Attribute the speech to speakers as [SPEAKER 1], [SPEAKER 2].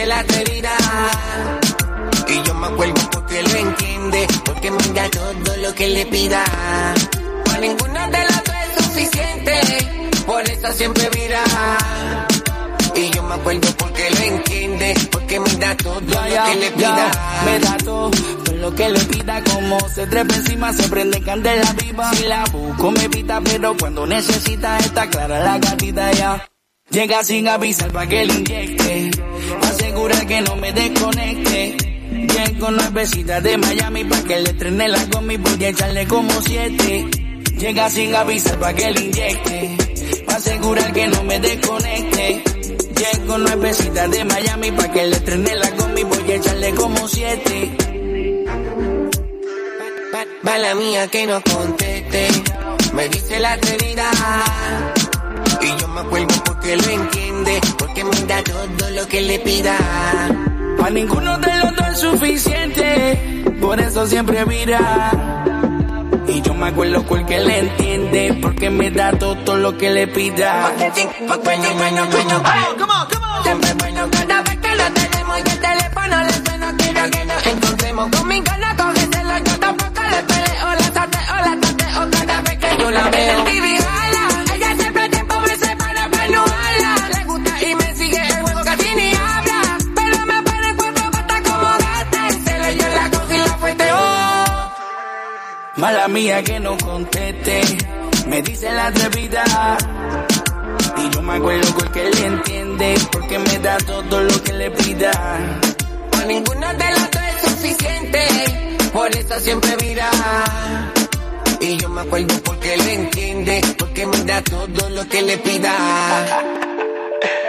[SPEAKER 1] la atrevida. Y yo me acuerdo porque lo entiende, porque me da todo lo que le pida. Para ninguna de las dos es suficiente, por eso siempre vira. Y yo me acuerdo porque lo entiende, porque me da todo lo que le pida.
[SPEAKER 2] Me da todo lo que le pida, como se trepa encima, se prende candela viva. Si la busco me pita, pero cuando necesita está clara la gatita ya. Llega sin avisar pa' que le inyecte, asegura que no me desconecte. Llego nuevecita de Miami pa' que le estrene la gomi, voy a echarle como 7. Llega sin avisar pa' que le inyecte, pa' asegurar que no me desconecte. Llego nuevecita de Miami pa' que le estrene la gomi, voy a echarle como 7.
[SPEAKER 1] Mala mía que no conteste, me dice la atrevida. Y yo me acuerdo porque lo entiende, porque me da todo lo que le pida.
[SPEAKER 2] A ninguno de los dos es suficiente, por eso siempre vira. Y yo me acuerdo porque le entiende, porque me da todo lo que le pida.
[SPEAKER 1] Siempre bueno cada vez que lo tenemos y el teléfono le suena, quiero que nos encontremos. Conmigo no cógeselo, yo tampoco le peleo, la tateo cada vez que yo la veo. Ella siempre a tiempo me separa para no hablar. Le gusta y me sigue el juego, casi ni habla, pero me pone 4 patas como gata. Y se le dio la cosa y la fuerte, oh.
[SPEAKER 2] Mala mía que no conteste, me dice la atrevida. Y yo me acuerdo porque le entiende, porque me da todo lo que le pida.
[SPEAKER 1] Para ninguno de los dos es suficiente, por eso siempre mira. Y yo me acuerdo porque le entiende, porque me da todo lo que le pida.